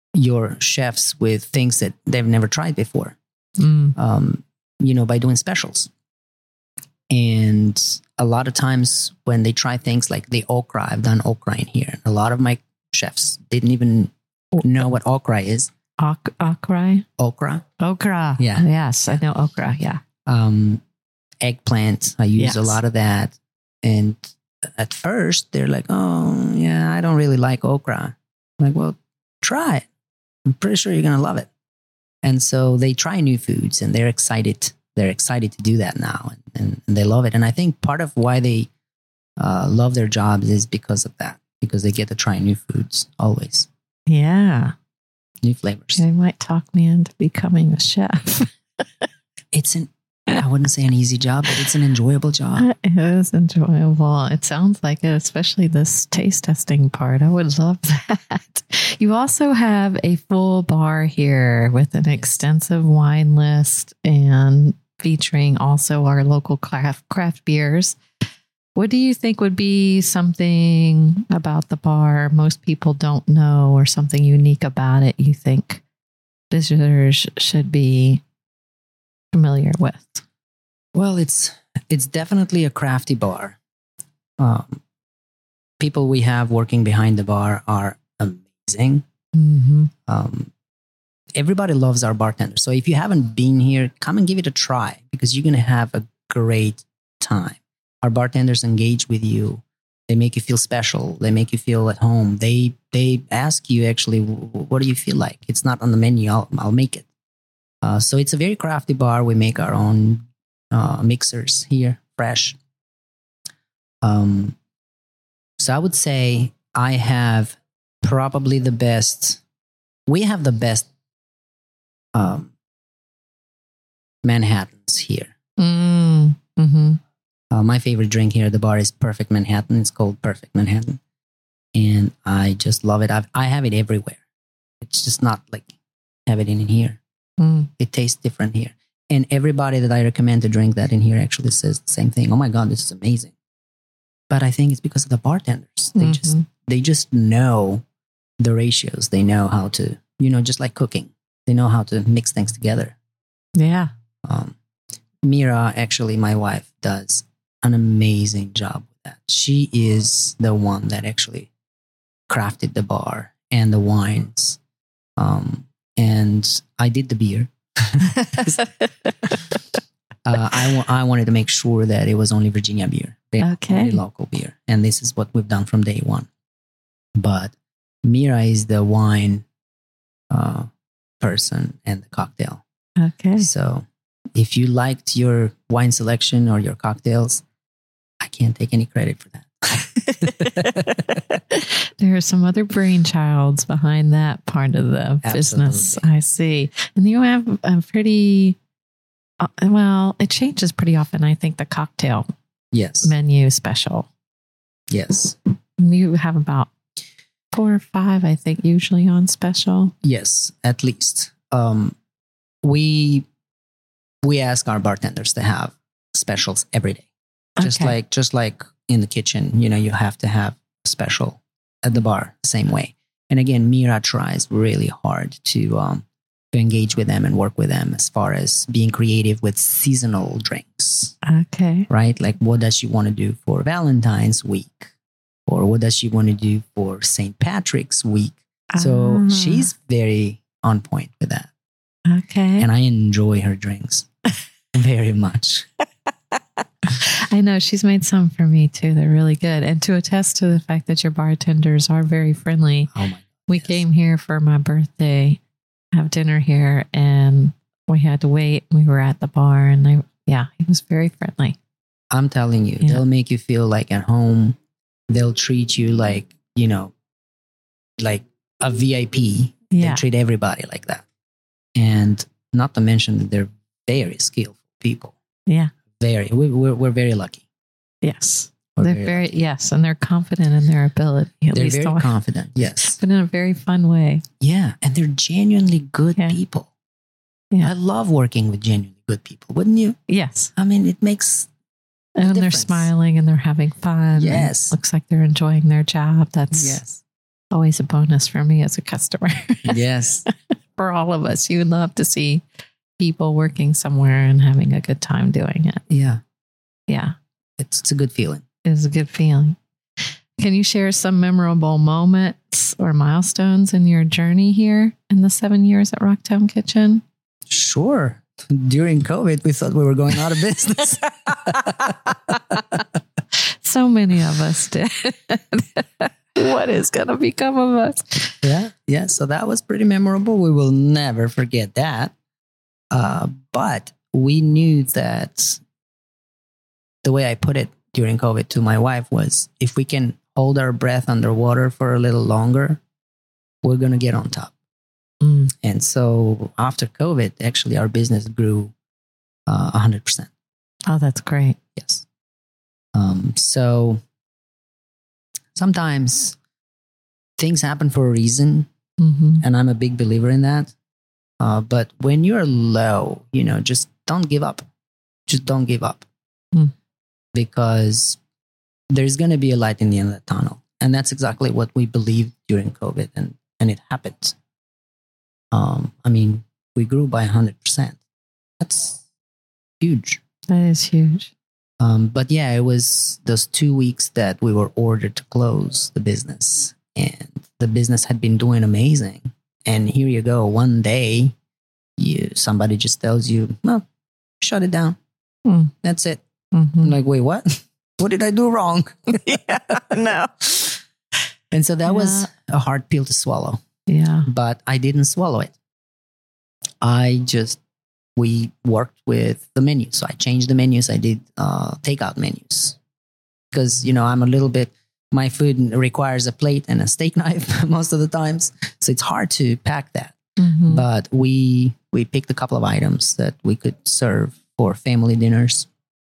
your chefs with things that they've never tried before. Mm. Um, you know, by doing specials. And a lot of times when they try things like the okra, I've done okra in here. And a lot of my chefs didn't even know what okra is. Ok- okra? Okra. Okra. Yeah. Yes, I know okra. Yeah. Um, eggplant. I use Yes. a lot of that. And at first they're like, oh, yeah, I don't really like okra. I'm like, well, try it. I'm pretty sure you're going to love it. And so they try new foods and they're excited. They're excited to do that now and, and, and they love it. And I think part of why they uh, love their jobs is because of that, because they get to try new foods always, Yeah. new flavors. They might talk me into becoming a chef. It's an, I wouldn't say an easy job, but it's an enjoyable job. It is enjoyable. It sounds like it, especially this taste testing part. I would love that. You also have a full bar here with an extensive wine list and featuring also our local craft, craft beers. What do you think would be something about the bar most people don't know or something unique about it you think visitors should be familiar with? Well, it's it's definitely a crafty bar. Um, people we have working behind the bar are amazing. Mm-hmm. Um, everybody loves our bartenders. So if you haven't been here, come and give it a try because you're going to have a great time. Our bartenders engage with you. They make you feel special. They make you feel at home. They they ask you actually, what do you feel like? It's not on the menu. I'll, I'll make it. Uh, so it's a very crafty bar. We make our own uh, mixers here, fresh. Um, so I would say I have probably the best. We have the best um, Manhattans here. Mm, mm-hmm. Uh, my favorite drink here at the bar is Perfect Manhattan. It's called Perfect Manhattan. And I just love it. I've, I have it everywhere. It's just not like have it in here. Mm. It tastes different here. And everybody that I recommend to drink that in here actually says the same thing. Oh my God, this is amazing. But I think it's because of the bartenders. They Mm-hmm. just they just know the ratios. They know how to, you know, just like cooking. They know how to mix things together. Yeah. Um, Mira, actually, my wife, does an amazing job with that. She is the one that actually crafted the bar and the wines. Um, and I did the beer. uh, I, wa- I wanted to make sure that it was only Virginia beer. Okay. Only local beer. And this is what we've done from day one. But Mira is the wine uh, person and the cocktail. Okay. So if you liked your wine selection or your cocktails, I can't take any credit for that. There are some other brainchilds behind that part of the business. Absolutely. I see. And you have a pretty, uh, well, it changes pretty often. I think the cocktail Yes. menu special. Yes. You have about four or five, I think, usually on special. Yes, at least. Um, we we ask our bartenders to have specials every day. Just Okay. like just like in the kitchen, you know, you have to have a special at the bar, same way. And again, Mira tries really hard to um, to engage with them and work with them as far as being creative with seasonal drinks, Okay. right? Like what does she want to do for Valentine's week? Or what does she want to do for Saint Patrick's week? So Ah. she's very on point with that. Okay. And I enjoy her drinks very much. I know she's made some for me too. They're really good. And to attest to the fact that your bartenders are very friendly, Oh my we yes. came here for my birthday, have dinner here, and we had to wait. We were at the bar, and they, yeah, he was very friendly. I'm telling you, Yeah. they'll make you feel like at home. They'll treat you like, you know, like a V I P. Yeah. They treat everybody like that. And not to mention that they're very skillful people. Yeah. Very. We, we're, we're very lucky. Yes. We're they're very very, lucky. yes. And they're confident in their ability. At They're least very on- confident. Yes. but in a very fun way. Yeah. And they're genuinely good Yeah. people. Yeah. I love working with genuinely good people. Wouldn't you? Yes. I mean, it makes And they're difference. smiling and they're having fun. and Yes. looks like they're enjoying their job. That's yes. Always a bonus for me as a customer. Yes. For all of us, you would love to see people working somewhere and having a good time doing it. Yeah. Yeah. It's, it's a good feeling. It's a good feeling. Can you share some memorable moments or milestones in your journey here in the seven years at Rocktown Kitchen? Sure. During COVID, we thought we were going out of business. So many of us did. What is going to become of us? Yeah. Yeah. So that was pretty memorable. We will never forget that. Uh, but we knew that the way I put it during COVID to my wife was, if we can hold our breath underwater for a little longer, we're going to get on top. Mm. And so after COVID, actually, our business grew uh, one hundred percent. Oh, that's great. Yes. Um, so sometimes things happen for a reason, Mm-hmm. and I'm a big believer in that. Uh, but when you're low, you know, just don't give up. Just don't give up. Mm. Because there's going to be a light in the end of the tunnel. And that's exactly what we believed during COVID, and, and it happened. Um, I mean, we grew by one hundred percent. That's huge. That is huge. Um, but yeah, it was those two weeks that we were ordered to close the business, and the business had been doing amazing. And here you go, one day, you somebody just tells you, well, shut it down. Mm. That's it. Mm-hmm. I'm like, wait, what? What did I do wrong? Yeah, no. And so that Yeah. was a hard pill to swallow, Yeah. but I didn't swallow it. I just, we worked with the menu. So I changed the menus. I did uh, takeout menus because, you know, I'm a little bit, my food requires a plate and a steak knife most of the times. So it's hard to pack that. Mm-hmm. But we, we picked a couple of items that we could serve for family dinners.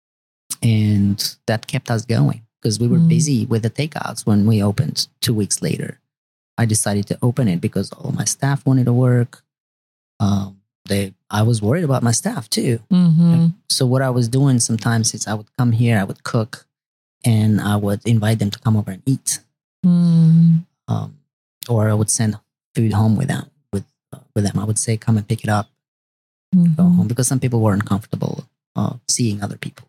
And that kept us going because we were Mm. busy with the takeouts when we opened two weeks later. I decided to open it because all my staff wanted to work. Um, they, I was worried about my staff too. Mm-hmm. So what I was doing sometimes is I would come here, I would cook, and I would invite them to come over and eat. Mm. Um, or I would send food home with them. With uh, with them, I would say, "Come and pick it up, Mm-hmm. go home," because some people weren't comfortable uh, seeing other people.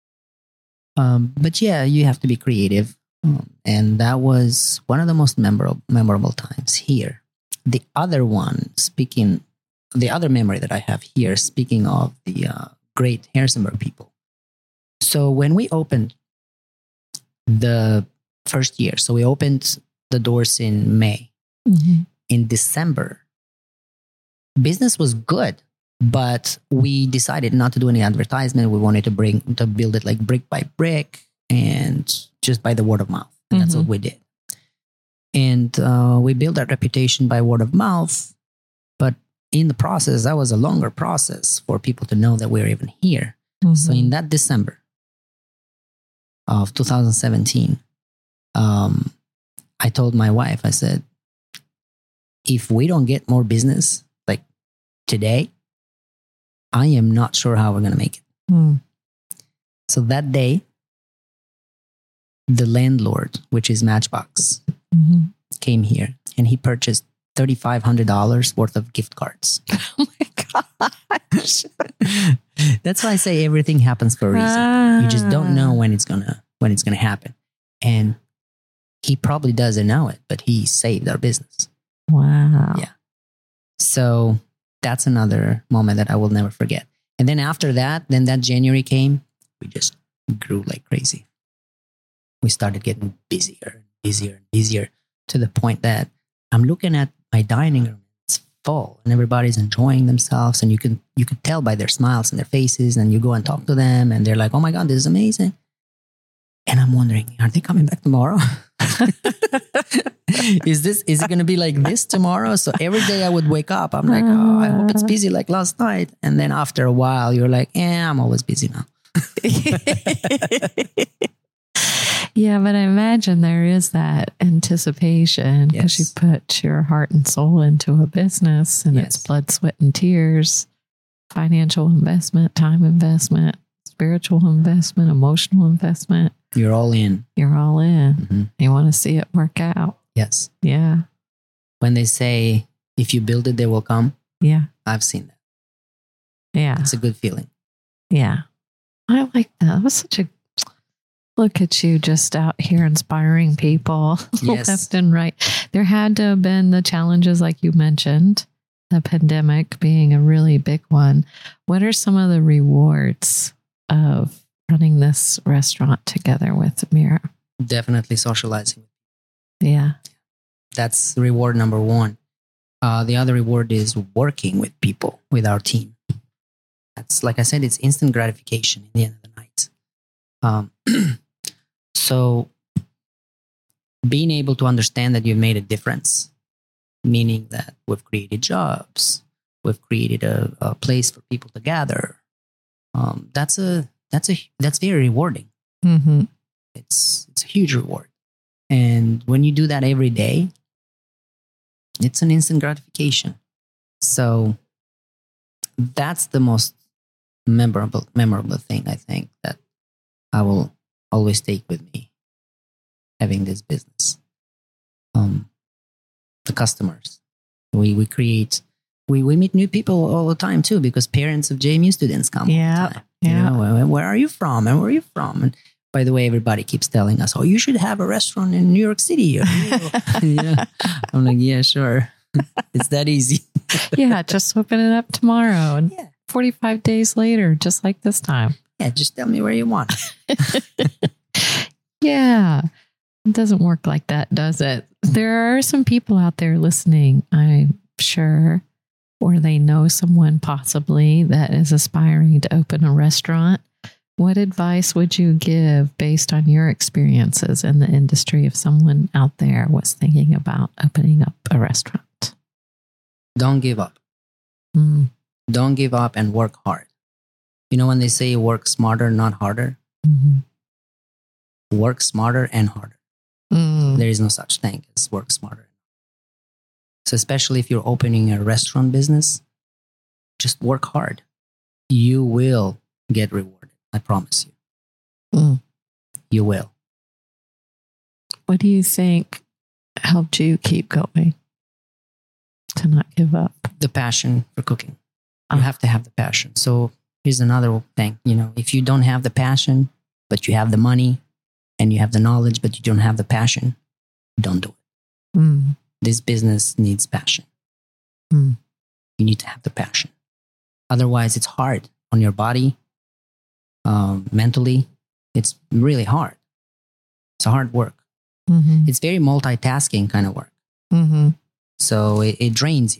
Um, but yeah, you have to be creative. Um, and that was one of the most memorable, memorable times here. The other one, speaking, the other memory that I have here, speaking of the uh, great Harrisonburg people. So when we opened the first year, so we opened the doors in May. Mm-hmm. In December, business was good. But we decided not to do any advertisement. We wanted to bring to build it like brick by brick and just by the word of mouth. And that's Mhm. what we did. And uh, we built our reputation by word of mouth. But in the process, that was a longer process for people to know that we were even here. Mm-hmm. So in that December of two thousand seventeen, um, I told my wife, I said, if we don't get more business like today, I am not sure how we're going to make it. Mm. So that day, the landlord, which is Matchbox, Mm-hmm. came here and he purchased three thousand five hundred dollars worth of gift cards. Oh my gosh. That's why I say everything happens for a reason. You just don't know when it's gonna when it's gonna happen. And he probably doesn't know it, but he saved our business. Wow. Yeah. So that's another moment that I will never forget. And then after that, then that January came, we just grew like crazy. We started getting busier and busier and busier to the point that I'm looking at my dining room. It's full and everybody's enjoying themselves. And you can you can tell by their smiles and their faces. And you go and talk to them and they're like, oh my God, this is amazing. And I'm wondering, are they coming back tomorrow? is this is it going to be like this tomorrow? So every day I would wake up, I'm like, oh, I hope it's busy like last night. And then after a while, you're like, yeah, I'm always busy now. Yeah, but I imagine there is that anticipation because Yes. you put your heart and soul into a business and it's Yes. blood, sweat, and tears, financial investment, time investment, spiritual investment, emotional investment. You're all in. You're all in. Mm-hmm. You want to see it work out. Yes. Yeah. When they say, if you build it, they will come. Yeah. I've seen that. Yeah. It's a good feeling. Yeah. I like that. That was such a look at you just out here inspiring people Yes. left and right. There had to have been the challenges like you mentioned, the pandemic being a really big one. What are some of the rewards of running this restaurant together with Mira? Definitely socializing. Yeah. That's reward number one. Uh, the other reward is working with people, with our team. That's, like I said, it's instant gratification in the end of the night. Um, so being able to understand that you've made a difference, meaning that we've created jobs, we've created a, a place for people to gather. Um, that's a that's a that's very rewarding. Mm-hmm. It's it's a huge reward, and when you do that every day, it's an instant gratification. So that's the most memorable memorable thing I think that I will always take with me having this business. Um, the customers. We we create we, we meet new people all the time too, because parents of J M U students come Yeah, all the time. yeah. You know, where, where are you from? And where are you from? And by the way, everybody keeps telling us, oh, you should have a restaurant in New York City. Yeah. I'm like, yeah, sure. It's that easy. Yeah, just open it up tomorrow. And Yeah. forty-five days later, just like this time. Yeah, just tell me where you want. Yeah. It doesn't work like that, does it? There are some people out there listening, I'm sure, or they know someone possibly that is aspiring to open a restaurant. What advice would you give based on your experiences in the industry if someone out there was thinking about opening up a restaurant? Don't give up. Mm. Don't give up and work hard. You know when they say work smarter, not harder? Mm-hmm. Work smarter and harder. Mm. There is no such thing as work smarter. So especially if you're opening a restaurant business, just work hard. You will get rewarded. I promise you. Mm. You will. What do you think helped you keep going to not give up? The passion for cooking. You Ah. have to have the passion. So here's another thing. You know, if you don't have the passion, but you have the money and you have the knowledge, but you don't have the passion, don't do it. Mm. This business needs passion. Mm. You need to have the passion. Otherwise, it's hard on your body, um, mentally. It's really hard. It's a hard work. Mm-hmm. It's very multitasking kind of work. Mm-hmm. So it, it drains you.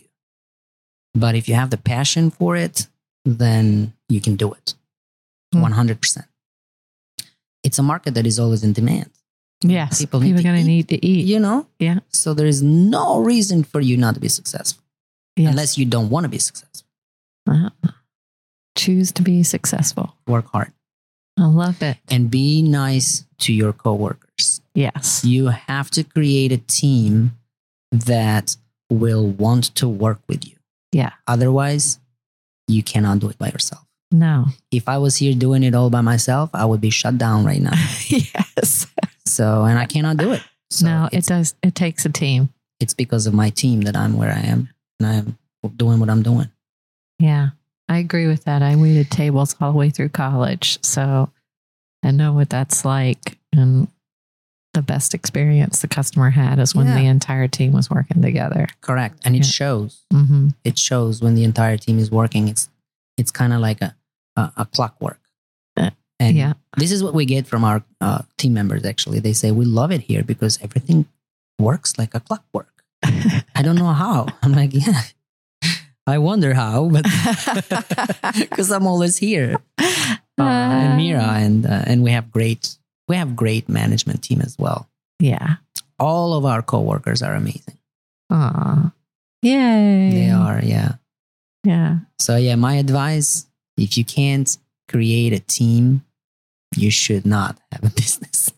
But if you have the passion for it, then you can do it. Mm. one hundred percent. It's a market that is always in demand. Yes, People people, need to are going to eat. need to eat. You know? Yeah. So there is no reason for you not to be successful. Yes. Unless you don't want to be successful. Uh, choose to be successful. Work hard. I love it. And be nice to your coworkers. Yes. You have to create a team that will want to work with you. Yeah. Otherwise, you cannot do it by yourself. No. If I was here doing it all by myself, I would be shut down right now. Yes. So, and I cannot do it. So no, it it's, does. It takes a team. it's because of my team that I'm where I am and I am doing what I'm doing. Yeah. I agree with that. I waited tables all the way through college. So I know what that's like. And the best experience the customer had is when Yeah. the entire team was working together. Correct. And it Yeah. shows. Mm-hmm. It shows when the entire team is working. It's it's kind of like a, a, a clockwork. Uh, And yeah. this is what we get from our uh, team members, actually. They say, we love it here because everything works like a clockwork. I don't know how. I'm like, yeah, I wonder how, but because I'm always here. Uh, and Mira, and uh, and we have great we have great management team as well. Yeah. All of our coworkers are amazing. Aw. Yay. They are, yeah. Yeah. So yeah, my advice: if you can't create a team, you should not have a business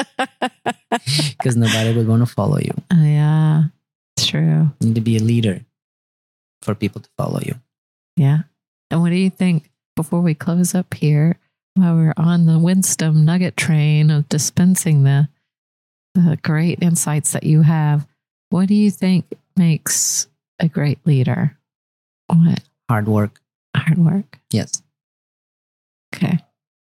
because nobody would want to follow you. Uh, yeah. It's true. You need to be a leader for people to follow you. Yeah. And what do you think before we close up here, while we're on the Winston Nugget train of dispensing the the great insights that you have. What do you think makes a great leader? What? Hard work. Hard work. Yes. Okay.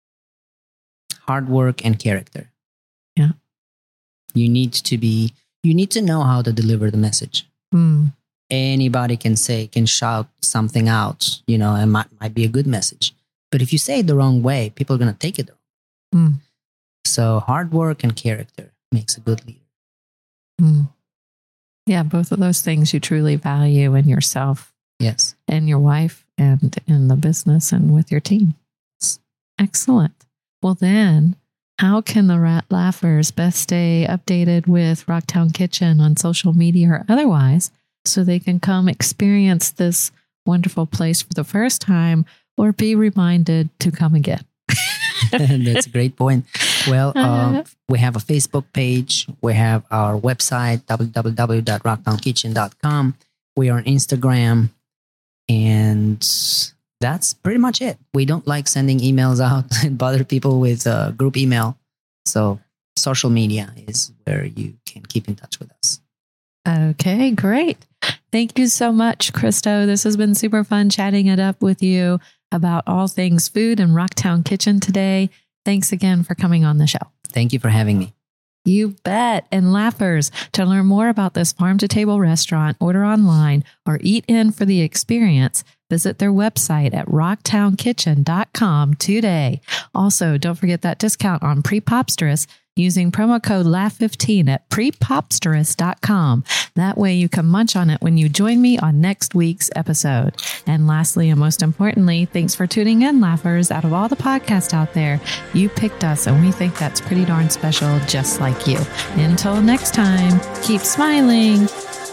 Hard work and character. Yeah. You need to be, you need to know how to deliver the message. Mm. Anybody can say, can shout something out, you know, and might, might be a good message. But if you say it the wrong way, people are going to take it wrong. Mm. So hard work and character makes a good leader. Mm. Yeah, both of those things you truly value in yourself. Yes. And your wife and in the business and with your team. Excellent. Well, then, how can the Rat Laughers best stay updated with Rocktown Kitchen on social media or otherwise so they can come experience this wonderful place for the first time or be reminded to come again? That's a great point. Well, uh, we have a Facebook page. We have our website, w w w dot rocktown kitchen dot com. We are on Instagram. And that's pretty much it. We don't like sending emails out and bother people with uh, group email. So social media is where you can keep in touch with us. Okay, great. Thank you so much, Cristo. This has been super fun chatting it up with you about all things food and Rocktown Kitchen today. Thanks again for coming on the show. Thank you for having me. You bet. And Laughers, to learn more about this farm-to-table restaurant, order online, or eat in for the experience, visit their website at rocktown kitchen dot com today. Also, don't forget that discount on Prepopsterous using promo code laugh fifteen at prepopsterous dot com. That way you can munch on it when you join me on next week's episode. And lastly, and most importantly, thanks for tuning in, Laughers. Out of all the podcasts out there, you picked us, and we think that's pretty darn special, just like you. Until next time, keep smiling.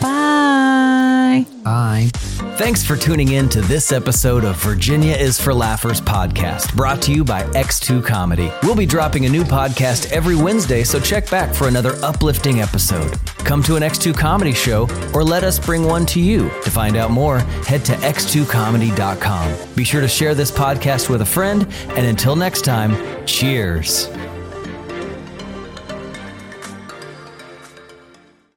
Bye. Bye. Thanks for tuning in to this episode of Virginia is for Laughers podcast, brought to you by X two Comedy. We'll be dropping a new podcast every Wednesday, so check back for another uplifting episode. Come to an X two Comedy show or let us bring one to you. To find out more, head to x two comedy dot com. Be sure to share this podcast with a friend, and until next time, cheers.